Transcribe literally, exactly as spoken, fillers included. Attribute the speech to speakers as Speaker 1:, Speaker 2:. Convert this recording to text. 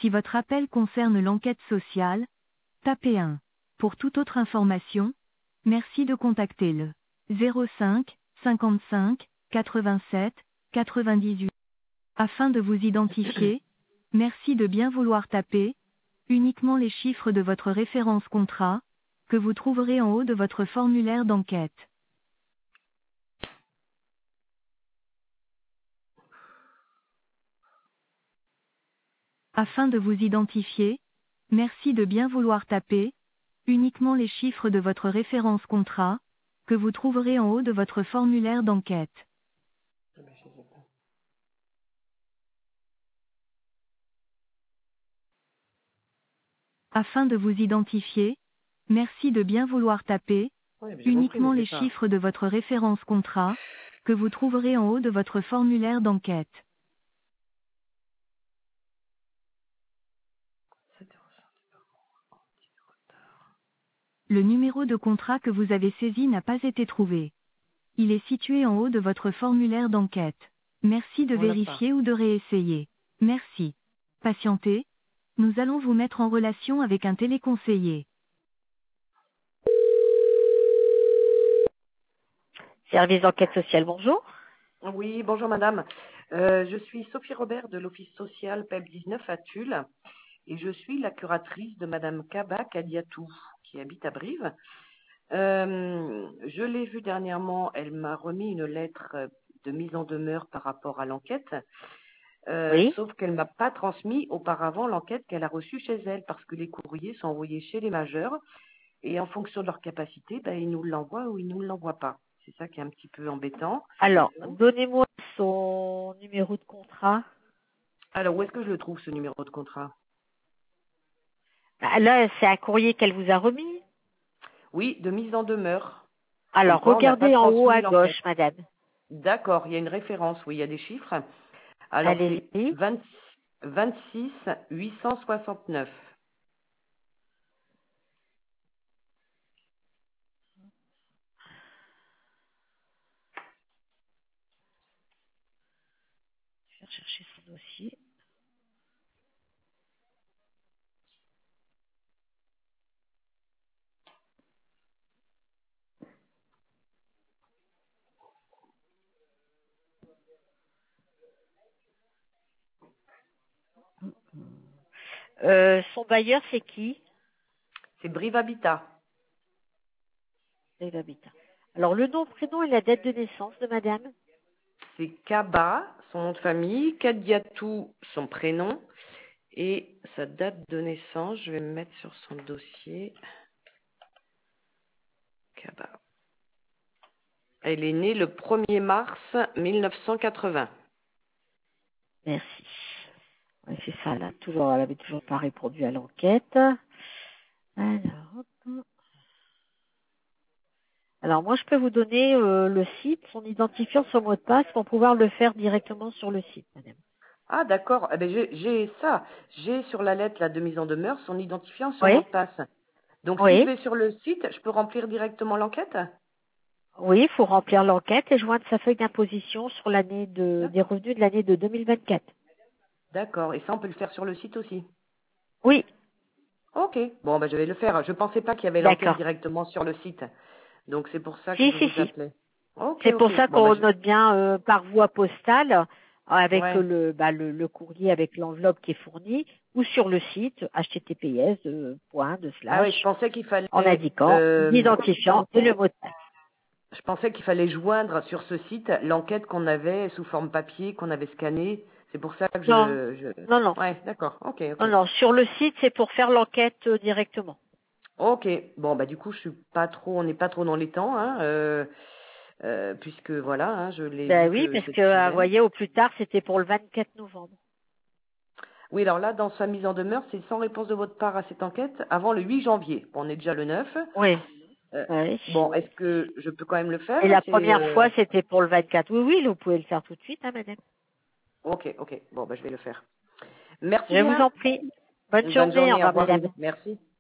Speaker 1: Si votre appel concerne l'enquête sociale, tapez un. Pour toute autre information, merci de contacter le zéro cinq, cinquante-cinq, quatre-vingt-sept, quatre-vingt-dix-huit. Afin de vous identifier, merci de bien vouloir taper uniquement les chiffres de votre référence contrat, que vous trouverez en haut de votre formulaire d'enquête. Afin de vous identifier, merci de bien vouloir taper uniquement les chiffres de votre référence contrat, que vous trouverez en haut de votre formulaire d'enquête. Afin de vous identifier, merci de bien vouloir taper
Speaker 2: Oui, mais j'ai compris,
Speaker 1: uniquement
Speaker 2: mais
Speaker 1: les
Speaker 2: j'ai pas.
Speaker 1: chiffres de votre référence contrat, que vous trouverez en haut de votre formulaire d'enquête. Le numéro de contrat que vous avez saisi n'a pas été trouvé. Il est situé en haut de votre formulaire d'enquête. Merci de
Speaker 2: On l'a pas.
Speaker 1: vérifier ou de réessayer. Merci. Patientez. Nous allons vous mettre en relation avec un téléconseiller. Service d'enquête sociale, bonjour.
Speaker 2: Oui, bonjour madame. Euh, je suis Sophie Robert de l'Office social P E P dix-neuf à Tulle et je suis la curatrice de madame Kaba Kadiatou qui habite à Brive. Euh, je l'ai vue dernièrement, elle m'a remis une lettre de mise en demeure par rapport à l'enquête, euh,
Speaker 1: Oui.
Speaker 2: sauf qu'elle m'a pas transmis auparavant l'enquête qu'elle a reçue chez elle parce que les courriers sont envoyés chez les majeurs et en fonction de leur capacité, ben, ils nous l'envoient ou ils nous l'envoient pas. C'est ça qui est un petit peu embêtant.
Speaker 1: Alors, donnez-moi son numéro de contrat.
Speaker 2: Alors, où est-ce que je le trouve, ce numéro de contrat?
Speaker 1: Ah, là, c'est un courrier qu'elle vous a remis.
Speaker 2: Oui, de mise en demeure. Comme
Speaker 1: Alors,
Speaker 2: quoi, on n'a pas
Speaker 1: regardez en haut
Speaker 2: transmis
Speaker 1: à
Speaker 2: l'enquête.
Speaker 1: gauche, madame.
Speaker 2: D'accord, il y a une référence, oui, il y a des chiffres. Alors, c'est
Speaker 1: Allez-y.
Speaker 2: vingt, vingt-six huit cent soixante-neuf.
Speaker 1: Je vais rechercher son dossier. Euh, son bailleur, c'est qui?
Speaker 2: C'est Brive Habitat.
Speaker 1: C'est l'habitat. Alors, le nom, prénom et la date de naissance de madame?
Speaker 2: C'est Kaba, son nom de famille, Kadiatou, son prénom, et sa date de naissance, je vais me mettre sur son dossier. Kaba. Elle est née le premier mars mille neuf cent quatre-vingts.
Speaker 1: Merci. Ouais, c'est ça, là. Toujours, elle avait toujours pas répondu à l'enquête. Alors, hop. Alors, moi, je peux vous donner euh, le site, son identifiant, son mot de passe pour pouvoir le faire directement sur le site, madame.
Speaker 2: Ah, d'accord. Eh ben, j'ai j'ai ça. J'ai sur la lettre là, de mise en demeure son identifiant, son mot
Speaker 1: Oui,
Speaker 2: de passe. Donc, si je
Speaker 1: oui,
Speaker 2: vais sur le site, je peux remplir directement l'enquête?
Speaker 1: oui, il faut remplir l'enquête et joindre sa feuille d'imposition sur l'année de, des
Speaker 2: D'accord.
Speaker 1: revenus de l'année de deux mille vingt-quatre.
Speaker 2: D'accord. Et ça, on peut le faire sur le site aussi.
Speaker 1: Oui,
Speaker 2: Ok. Bon, ben, je vais le faire. Je pensais pas qu'il y avait l'enquête
Speaker 1: d'accord.
Speaker 2: directement sur le site. Donc, c'est pour ça que
Speaker 1: Si,
Speaker 2: je
Speaker 1: si,
Speaker 2: vous
Speaker 1: si.
Speaker 2: appelais. Ok,
Speaker 1: C'est pour
Speaker 2: ok.
Speaker 1: ça
Speaker 2: Bon, ben,
Speaker 1: qu'on
Speaker 2: je...
Speaker 1: note bien euh, par voie postale euh, avec
Speaker 2: Ouais.
Speaker 1: le, bah, le, le courrier avec l'enveloppe qui est fournie ou sur le site h t t p s euh, point de
Speaker 2: Ah oui, je
Speaker 1: slash
Speaker 2: pensais qu'il
Speaker 1: en
Speaker 2: fallait...
Speaker 1: indiquant
Speaker 2: euh,
Speaker 1: l'identifiant et le mot de passe.
Speaker 2: Je pensais qu'il fallait joindre sur ce site l'enquête qu'on avait sous forme papier, qu'on avait scanné. C'est pour ça que
Speaker 1: Non,
Speaker 2: je...
Speaker 1: non, non,
Speaker 2: je... Ouais, d'accord. Ok,
Speaker 1: non,
Speaker 2: ok.
Speaker 1: non. Sur le site, c'est pour faire l'enquête euh, directement.
Speaker 2: Ok. Bon, bah du coup, je suis pas trop... On n'est pas trop dans les temps, hein, euh, euh, puisque voilà, hein, je l'ai
Speaker 1: Ben
Speaker 2: vu
Speaker 1: oui,
Speaker 2: que
Speaker 1: parce
Speaker 2: cette
Speaker 1: que, euh, vous
Speaker 2: semaine.
Speaker 1: voyez, au plus tard, c'était pour le vingt-quatre novembre.
Speaker 2: Oui, alors là, dans sa mise en demeure, c'est sans réponse de votre part à cette enquête avant le huit janvier. Bon, on est déjà le neuf.
Speaker 1: Oui,
Speaker 2: Euh,
Speaker 1: oui.
Speaker 2: bon, est-ce que je peux quand même le faire?
Speaker 1: Et la
Speaker 2: C'est
Speaker 1: première
Speaker 2: euh,
Speaker 1: fois, c'était pour le vingt-quatre. Oui, oui, vous pouvez le faire tout de suite, hein, madame.
Speaker 2: Ok, ok. Bon, bah je vais le faire. Merci
Speaker 1: Je vous
Speaker 2: bien.
Speaker 1: en prie. Bonne
Speaker 2: Une bonne
Speaker 1: journée. Au
Speaker 2: journée. Au
Speaker 1: revoir,
Speaker 2: revoir.
Speaker 1: madame.
Speaker 2: Merci.